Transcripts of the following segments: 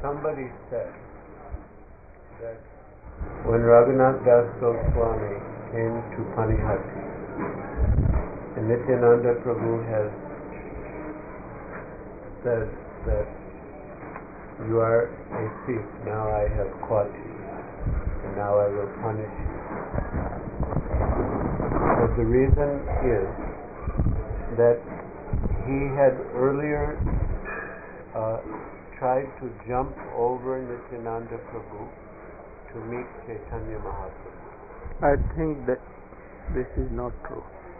somebody said that when Raghunath Das Goswami came to Panihati, and Nityananda Prabhu has said that you are a thief, now I have caught you, and now I will punish you. But the reason is that he had earlier tried to jump over Nityananda Prabhu to meet Chaitanya Mahaprabhu. I think that this is not true.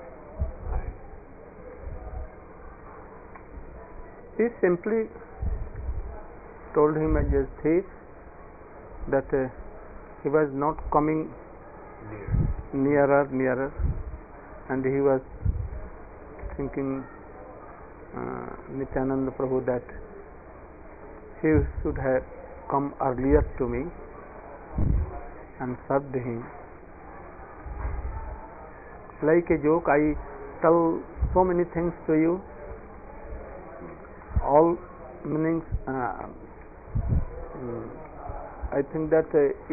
He simply told him as a thief that he was not coming nearer, and he was thinking Nityananda Prabhu that he should have come earlier to me and served him. Like a joke, I tell so many things to you, all meanings. I think that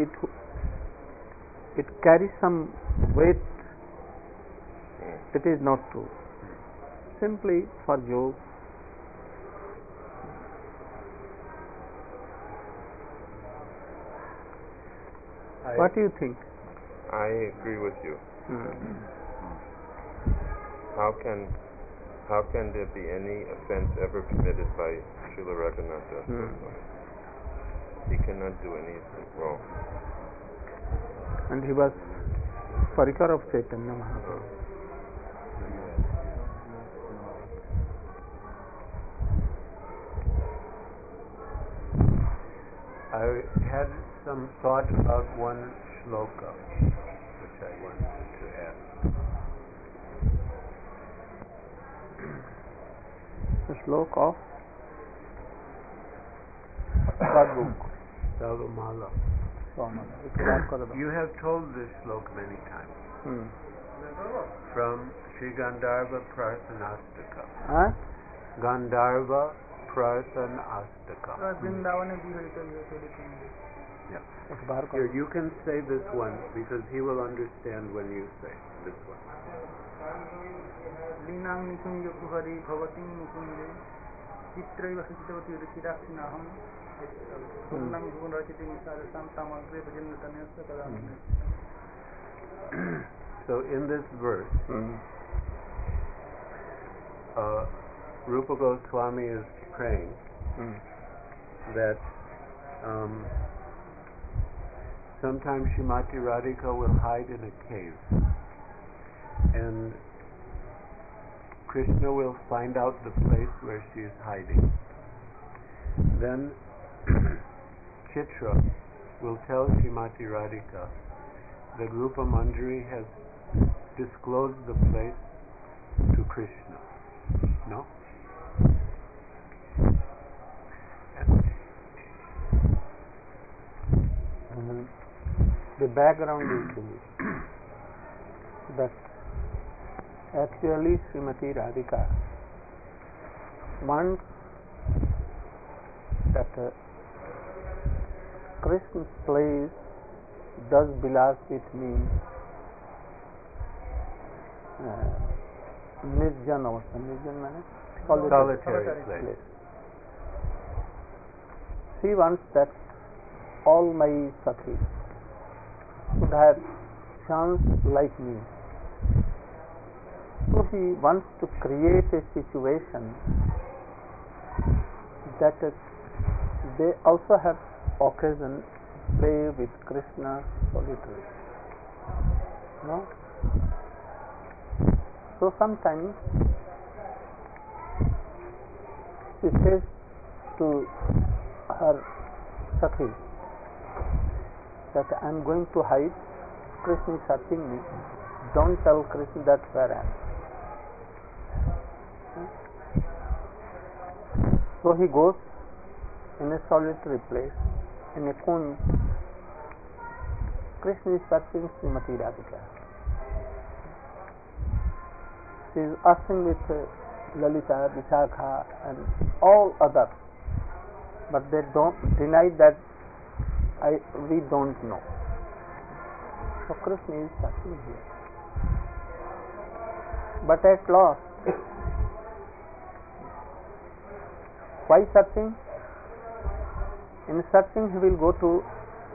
it carries some weight. It is not true. Simply for joke. What do you think? I agree with you. How can there be any offense ever committed by Srila Raghunath? He cannot do anything wrong. And he was Parikar of Chaitanya Mahaprabhu. I had some thought about one shloka which I wanted to add. The shloka of what book? Savamala. You have told this shloka many times. From Sri Gandharva Prarthanastaka. Gandharva Prarthanastaka. Here, you can say this one because he will understand when you say this one. Linang nikunja puhari bhavati mukunde chitraiva sachitavati ruchirakshinaham purnam bhuvanrachiti nisarasam tamagre bhajanatanyasya kadamine. So in this verse, Rupa Goswami is praying that sometimes Srimati Radhika will hide in a cave, and Krishna will find out the place where she is hiding. Then Chitra will tell Srimati Radhika that Rupa Manjari has disclosed the place to Krishna. No? The background is that actually Srimati Radhika wants that Krishna's place does belong with me Nirjan also. Nirjan means solitary place. She wants that all my sakhis should have chance like me. So he wants to create a situation that they also have occasion play with Krishna solitary. No? So sometimes she says to her Sakhi that I am going to hide, Krishna is searching me, don't tell Krishna that's where I am. So he goes in a solitary place, in a kunj. Krishna is searching Srimati Radhika. She is asking with Lalita, Vishakha and all others but they don't deny that we don't know. So Krishna is searching here, but at last, why searching? In searching, he will go to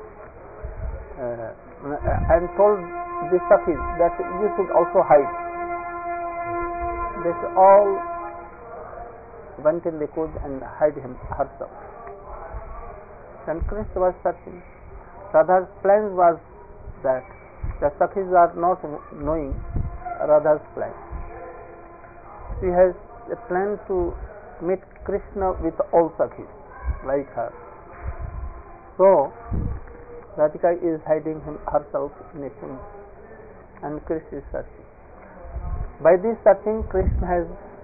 and told the Sakhis that you should also hide. They all went in the cave and hid herself. Then Krishna was searching. Radha's plan was that the Sakhis are not knowing Radha's plan. She has a plan to meet Krishna with all Sakhis like her. So Radhika is hiding herself in a kund, and Krishna is searching. By this searching, Krishna has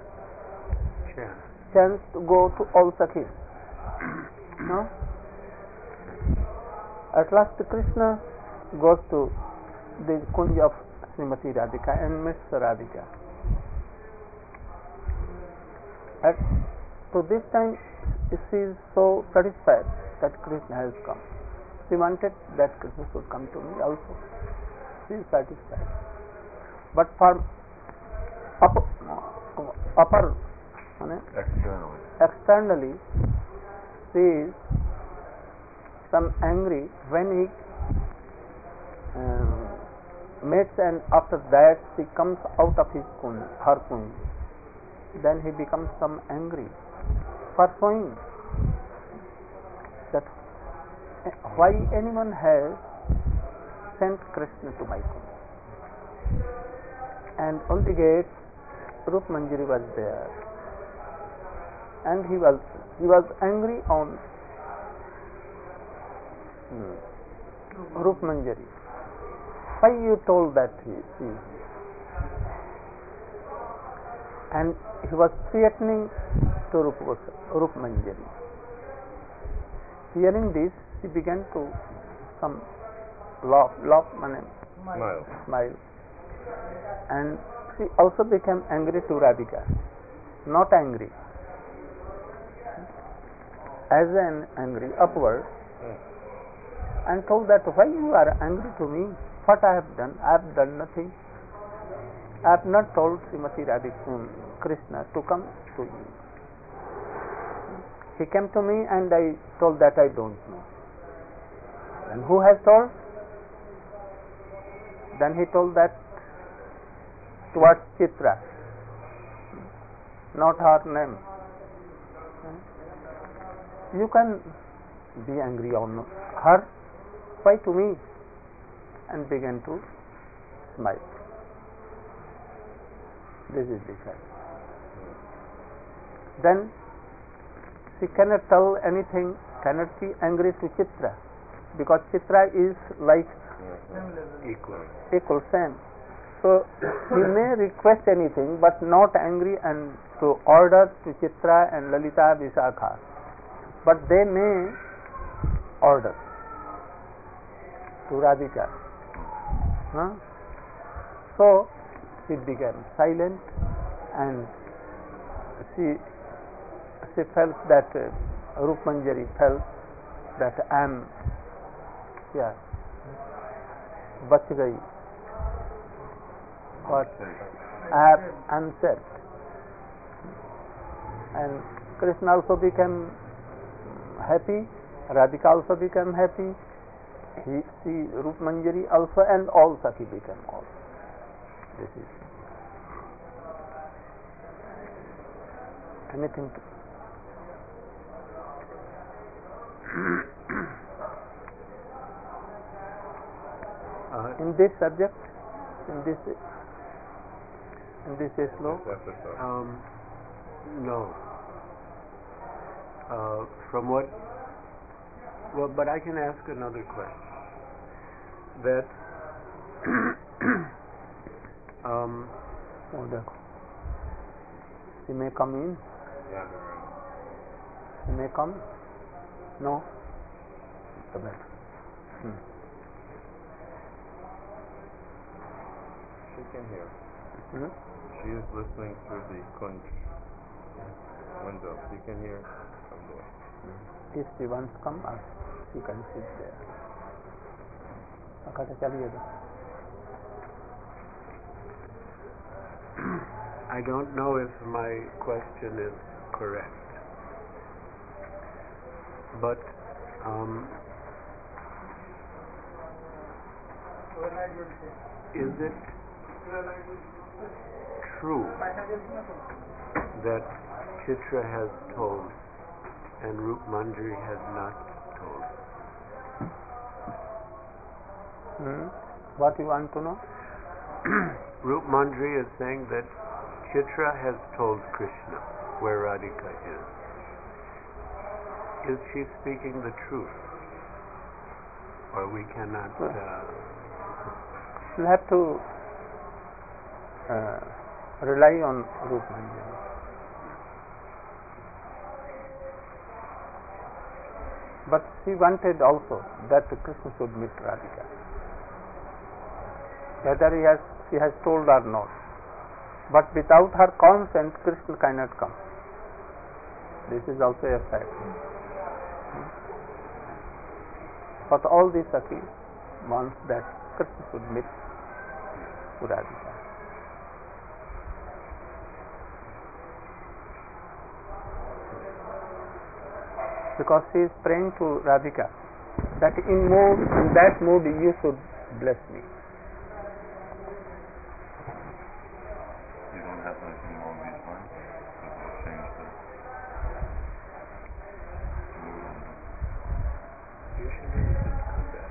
chance to go to all Sakhis. No? At last Krishna goes to the kunj of Srimati Radhika and meets Radhika. So this time she is so satisfied that Krishna has come. She wanted that Krishna should come to me also. She is satisfied. But for externally, she is some angry when he mates, and after that she comes out of her kunj. Then he becomes some angry for showing that why anyone has sent Krishna to my kunj. And on the gate, Rup Manjari was there, and he was angry on Rup Manjari. Why you told that he is? And he was threatening to Rup Manjari. Hearing this, he began to smile, and she also became angry to Radhika. Not angry, as an angry upward, and told that why you are angry to me? What I have done? I have done nothing. I have not told Srimati Radhika Krishna to come to you. He came to me and I told that I don't know. And who has told? Then he told that towards Chitra, not her name. You can be angry on her. Why to me? And began to smile. This is the fact. Then she cannot tell anything, cannot be angry to Chitra, because Chitra is like equal, same. So he may request anything, but not angry and to order to Chitra and Lalita Vishakha. But they may order to Radhika. So she became silent, and she felt that Rup Manjari felt that I am बच गई, but I am saved. And Krishna also became happy, Radhika also became happy, Rup Manjari also, and all Sakhi became all. This is anything to in this subject, in this sloka? No. From what? Well, but I can ask another question. That he may come in. He may come. No. She can hear. She is listening through the kunj window. She can hear from there. if she wants to come, she can sit there. I don't know if my question is correct, but is it true that Chitra has told and Rup Manjari has not told? What you want to know? Rup Manjari is saying that Chitra has told Krishna where Radhika is. Is she speaking the truth? Or we cannot... You have to rely on Rup Manjari. But she wanted also that Krishna should meet Radhika. Whether she has told or not. But without her consent, Krishna cannot come. This is also a fact. But all these Sakhis want that Krishna should meet Radhika. Because she is praying to Radhika that in that mood you should bless me. You don't have anything along these lines? Because we'll change the Usually you can come back.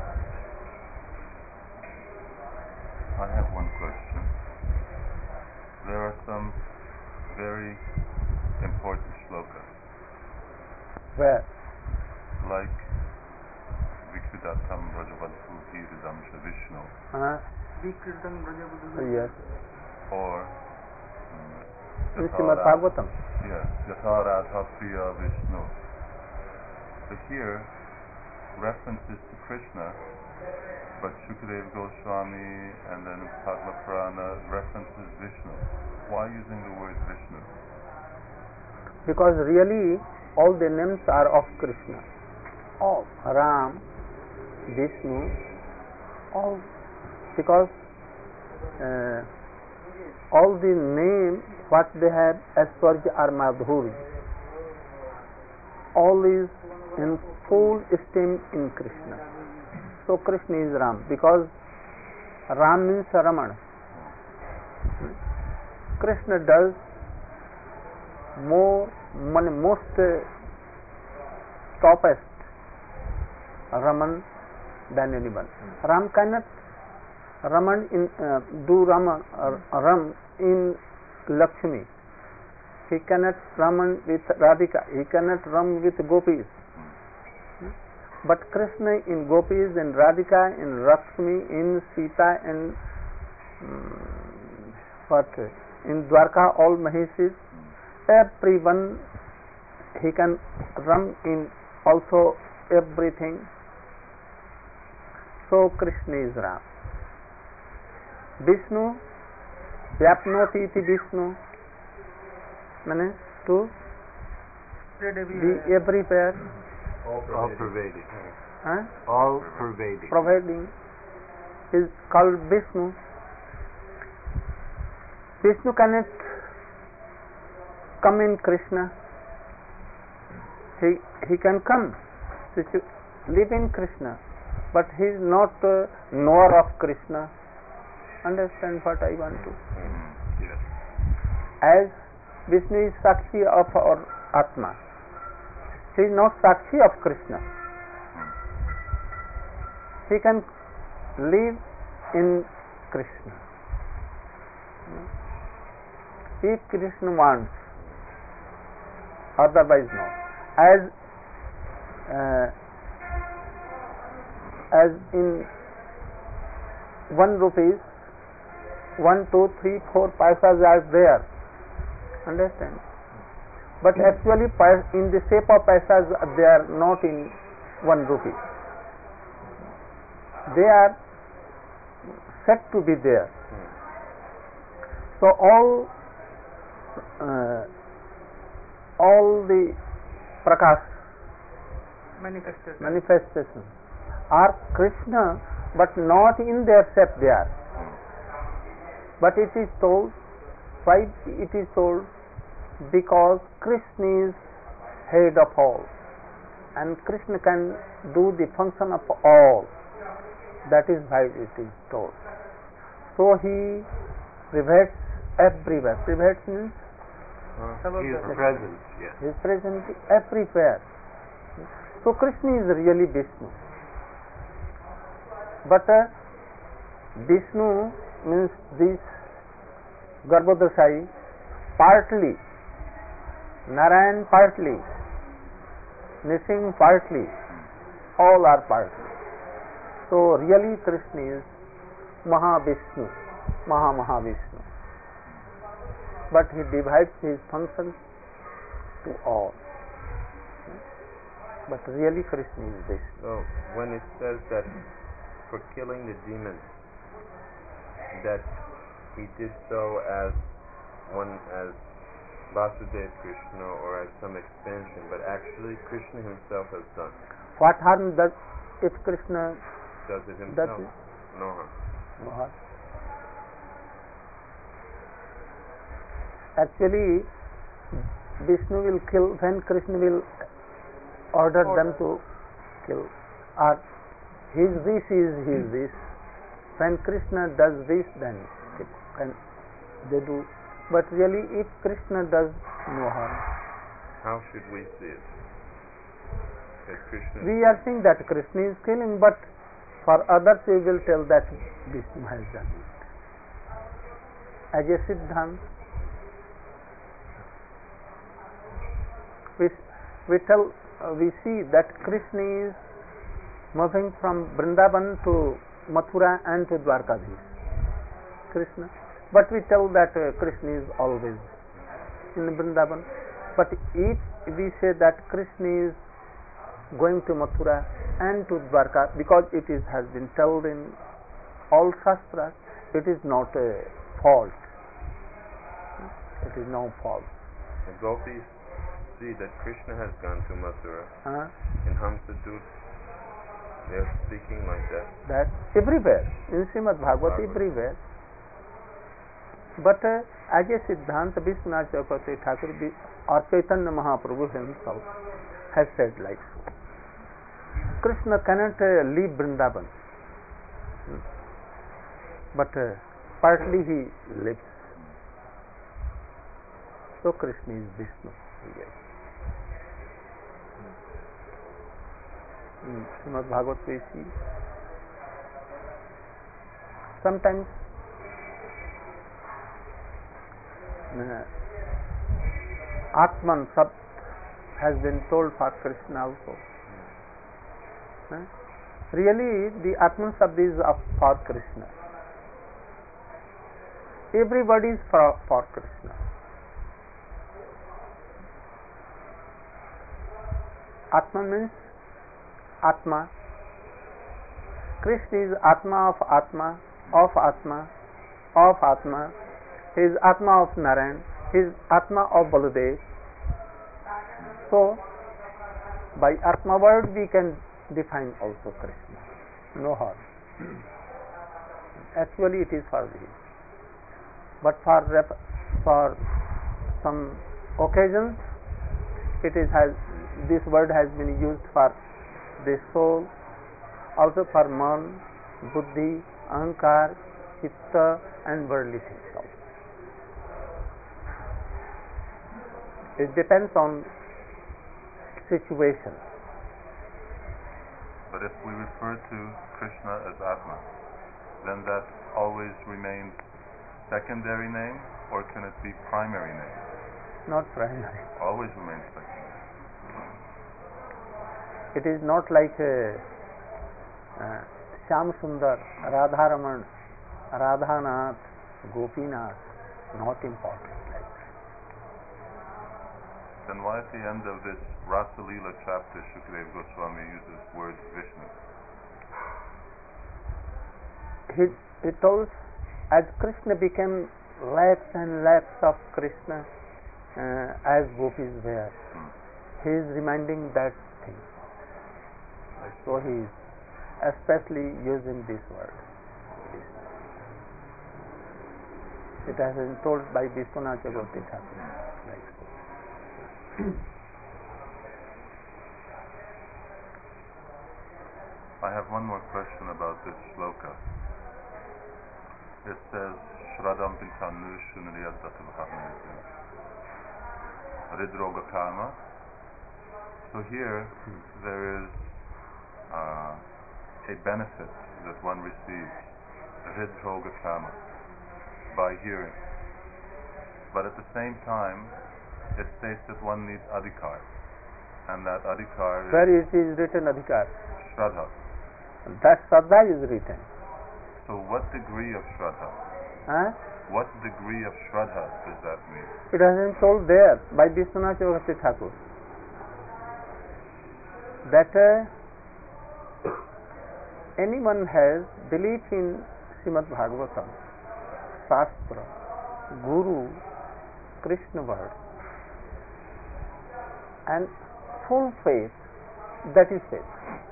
I have one question. There are some very important shlokas. Where? Like Vikridatam Rajavadhu Giridam Vishnu. Yes. Or In Srimad Bhagavatam. Yes, Yatha Radha Priya Vishnu. So here, references to Krishna, but Shukadeva Goswami and then Padma Purana references Vishnu. Why using the word Vishnu? Because really all the names are of Krishna. All Ram, Vishnu, all. Because all the name what they have Aishwarya or Madhurya, all is in full esteem in Krishna. So Krishna is Ram, because Ram means Raman. Krishna does most toppest Raman than anyone. Ram cannot Raman in Ram in Lakshmi. He cannot Raman with Radhika. He cannot Ram with Gopis. But Krishna in Gopis, in Radhika, in Lakshmi, in Sita, and in Dwarka, all Maheshis, everyone he can run in also everything. So Krishna is Ram. Vishnu, Vyapnoti iti Vishnu, means to be everywhere. All pervading. Huh? All pervading. Providing is called Vishnu. Vishnu cannot come in Krishna. He can come to live in Krishna, but he is not knower of Krishna. Understand what I want to? Yes. As Vishnu is Sakshi of our Atma, he is not Sakshi of Krishna. He can live in Krishna if Krishna wants, otherwise no. As in 1 rupees, 1, 2, 3, 4 paisas are there. Understand? But actually in the shape of paisas they are not in 1 rupee. They are said to be there. So all the prakash manifestation, are Krishna, but not in their shape they are. But it is told, why it is told? Because Krishna is head of all, and Krishna can do the function of all. That is why it is told. So he pervades everywhere. Pervades means He is present. Yes. he is present everywhere. So Krishna is really Vishnu. But Vishnu means this Garbhodashai partly, Narayan partly, Nising partly, all are partly. So really Krishna is Mahavishnu, Mahavishnu. But he divides his functions to all. But really Krishna is Vishnu. So when it says that for killing the demons, that he did so as Vasudev Krishna or as some expansion, but actually Krishna himself has done. What harm does if Krishna Does it does himself? it? No harm. No harm. Actually, Vishnu will kill when Krishna will order them to kill. Or his wish is his wish. When Krishna does this, then they do. But really, if Krishna does no harm, How should we see it? That Krishna we are saying that Krishna is killing, but for others we will tell that Vishnu has done it. As a Siddhant, we see that Krishna is moving from Vrindavan to Mathura and to Dwarkadhish. Krishna. But we tell that Krishna is always in Vrindavan. But if we say that Krishna is going to Mathura and to Dwarka, because it has been told in all Shastras, it is not a fault. It is no fault. The gopis see that Krishna has gone to Mathura. In Hamsadut, they are speaking like that. That everywhere, in Srimad Bhagavad, everywhere. But as a Siddhanta, Vishwanath Chakravarti Thakur or Chaitanya Mahaprabhu himself has said like so. Krishna cannot leave Vrindavan, but partly he lives. So Krishna is Vishnu. Yes. In Srimad Bhagavad we see sometimes Atman Sab has been told for Krishna also. Really, the Atman Sabd is for Krishna. Everybody is for Krishna. Atman means Atma. Krishna is Atma of Atma, of Atma, of Atma. He is Atma of Narayan. He is Atma of Baladev. So, by Atma word we can define also Krishna. No harm. Actually it is for him. But for some occasions, this word has been used for the soul, also for man, buddhi, ahankar, chitta and worldly things also. It depends on situation. But if we refer to Krishna as Atma, then that always remains secondary name, or can it be primary name? Not primary. Always remains secondary. It is not like Shyam Sundar, Radharaman, Radhanath, Gopinath. Not important. Then why at the end of this Rasa Leela chapter Shukadeva Goswami uses word Vishnu? He told as Krishna became lakhs and lakhs of Krishna as gopis were, he is reminding that thing. So he is especially using this word. It has been told by Vishwanath Chakravarti Thakur. Like so. I have one more question about this shloka. It says, Shradam Pinchanu Shunriyadatul Hamanitim. Ridroga Karma. So here there is a benefit that one receives, Ridroga Karma, by hearing. But at the same time, it states that one needs adhikar. And that adhikar is... Where it is written adhikar? Shraddha. That Shraddha is written. So what degree of Shraddha? Huh? What degree of Shraddha does that mean? It has been told there by Vishwanath Chakravarti Thakur that anyone has belief in Srimad Bhagavatam, Shastra, Guru, Krishna word, and full faith, that is faith.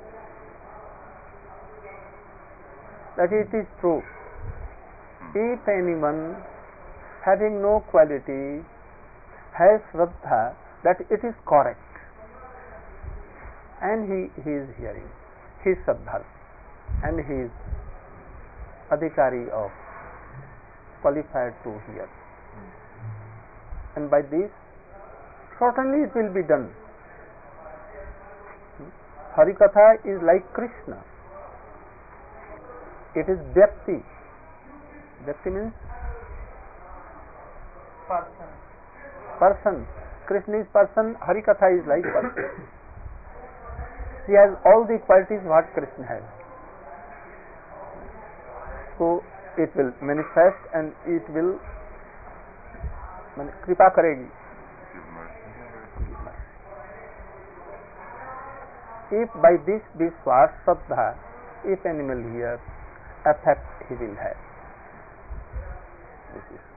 That it is true. If anyone having no quality has Shraddha that it is correct, and he is hearing, he is Shraddha, and he is adhikari of, qualified to hear. And by this, certainly it will be done. Harikatha is like Krishna. It is Bhakti. Bhakti means person. Krishna is person, Harikatha is like person. She has all the qualities what Krishna has. So it will manifest and it will kripa karegi. If by this Vishwas Shraddha, if animal hears, effect he will have. This is.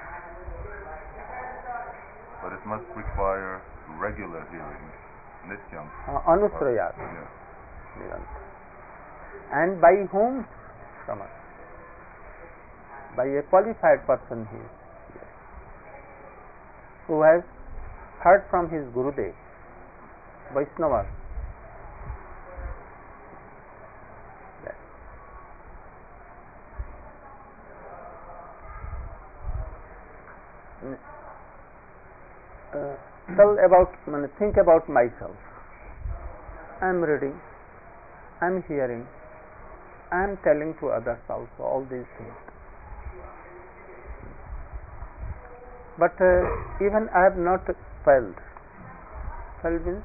But it must require regular hearing, nityam. Anusrayat. Yeah. And by whom? From us. By a qualified person he is. Who has heard from his Gurudev, Vaishnava. Think about myself. I am reading, I am hearing, I am telling to others also all these things. But even I have not failed. Failed means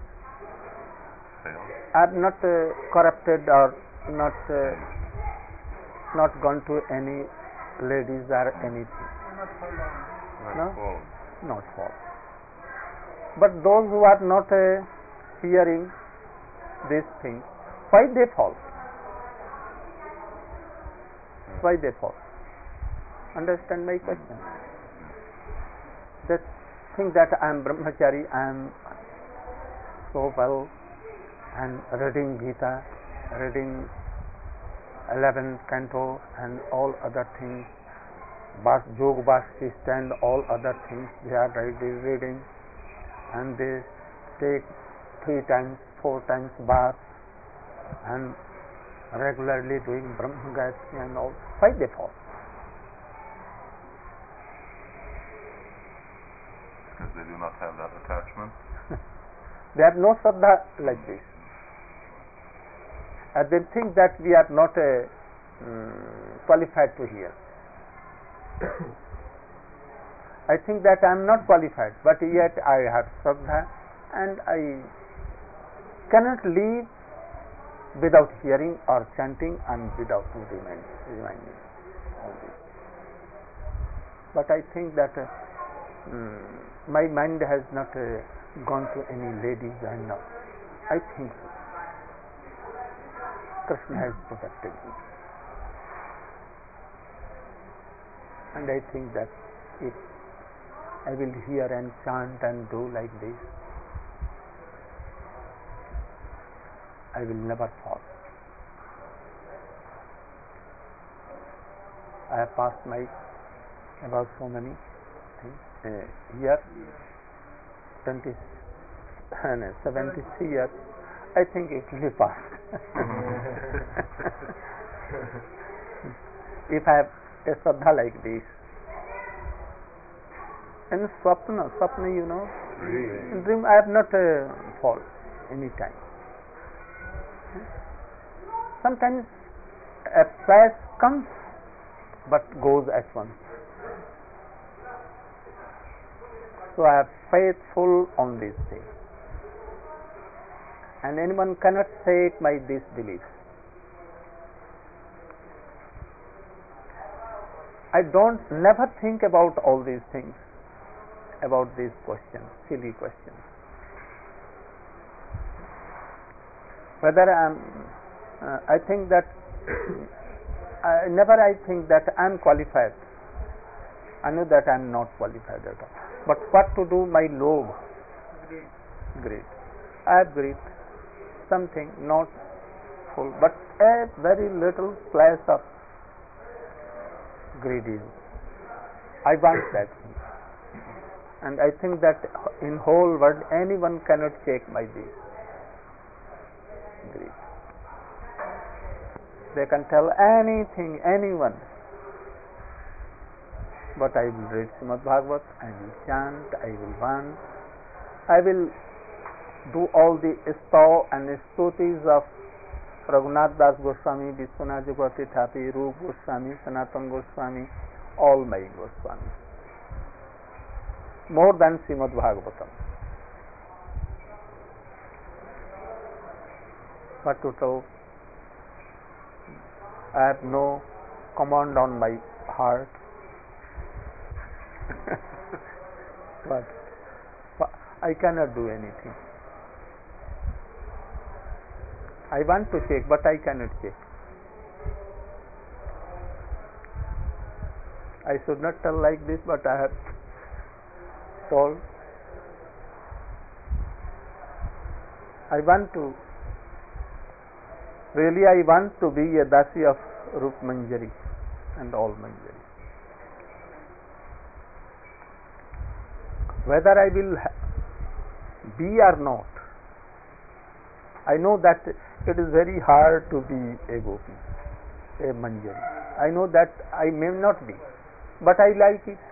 I have not corrupted or not gone to any ladies or anything. Not false. But those who are not hearing these things, why they fall? Why they fall? Understand my question? They think that I am brahmachari, I am so well, and reading Gita, reading 11th canto and all other things, Yog Vasishta and all other things they are reading, and they take 3 times, 4 times bath and regularly doing Brahma Gayatri and all. Why they fall? Because they do not have that attachment. They have no Shraddha like this. And they think that we are not qualified to hear. I think that I am not qualified, but yet I have Shraddha and I cannot live without hearing or chanting and without reminding all this. But I think that my mind has not gone to any ladies and no. I think so. Krishna has protected me. And I think that if I will hear and chant and do like this, I will never fall. I have passed my about so many things here, 73 years. I think it will be passed. If I have a Shraddha like this. And Swapna, you know, in dream I have not fall any time. Sometimes a flash comes but goes at once. So I am faithful on this thing. And anyone cannot shake my disbelief. I don't never think about all these things, about these questions, silly questions. Whether I think that I think that I am qualified. I know that I am not qualified at all. But what to do? My lobe, greed. I have greed, something not full, but a very little flash of greed is. I want that thing, and I think that in whole world anyone cannot shake my greed. They can tell anything, anyone. But I will read Srimad Bhagavat, I will chant, I will want, I will do all the stav and stutis of Raghunath Das Goswami, Vishwanath Chakravarti Thakur, Rup Goswami, Sanatana Goswami, all my Goswami. More than Srimad Bhagavatam. What to tell? I have no command on my heart. But I cannot do anything. I want to check, but I cannot check. I should not tell like this, but I have told. I want to be a Dasi of Rup Manjari and all Manjari. Whether I will be or not, I know that it is very hard to be a Gopi, a Manjari. I know that I may not be, but I like it.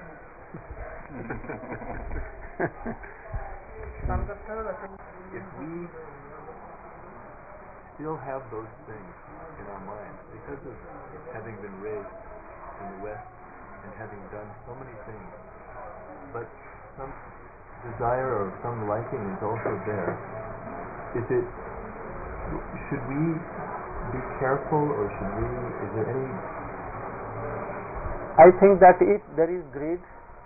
If we still have those things in our minds because of having been raised in the West and having done so many things, but some desire or some liking is also there. Should we be careful, or is there any? I think that if there is greed,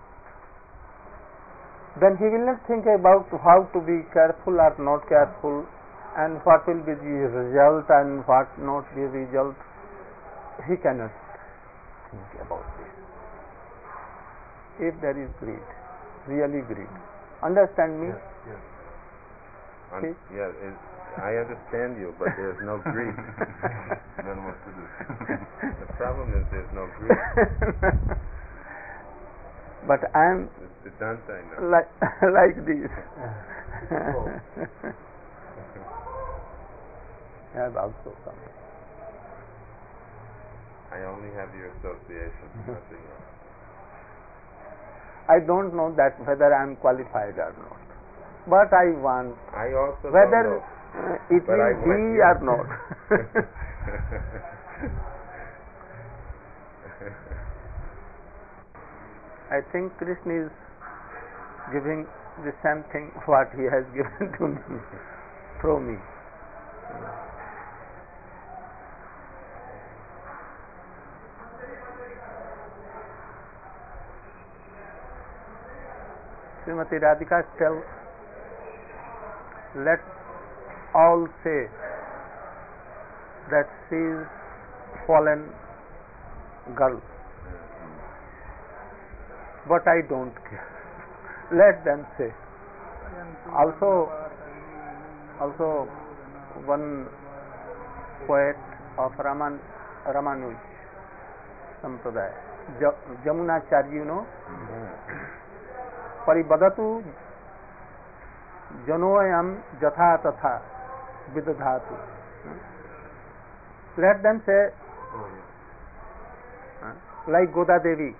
then he will not think about how to be careful or not careful, and what will be the result and what not be the result. He cannot think about this. If there is greed, really greed. Understand me? Yes. I understand you, but there's no greed. Then what to do? The problem is there's no greed. But I am like this. I have also come. I only have your association, nothing else. I don't know that whether I am qualified or not, but I want. I also whether don't know, it but will be or not. I think Krishna is giving the same thing what he has given to me through me. Srimati Radhika tells, let all say that she is fallen girl, but I don't care. Let them say. Also one poet of Ramanuj Sampradaya, Jamunacharya, you know. Paribadatu Janoyam Jatha Tatha Vidadhatu. Let them say, like Goda Devi,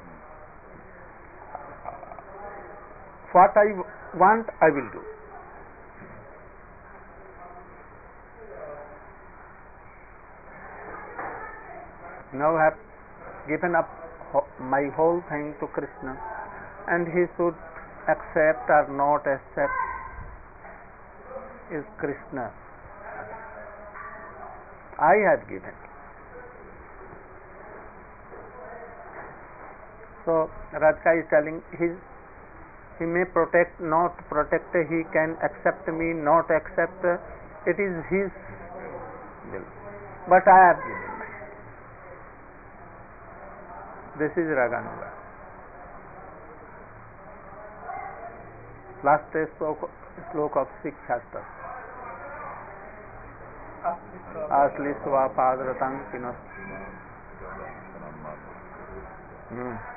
what I want, I will do. Now I have given up my whole thing to Krishna, and he should accept or not accept is Krishna. I have given. So Radhika is telling he may protect, not protect, he can accept me, not accept, it is his will. But I have given. This is Raganuga. Last sloka of 6th chapter. Asli swa padratang pinos.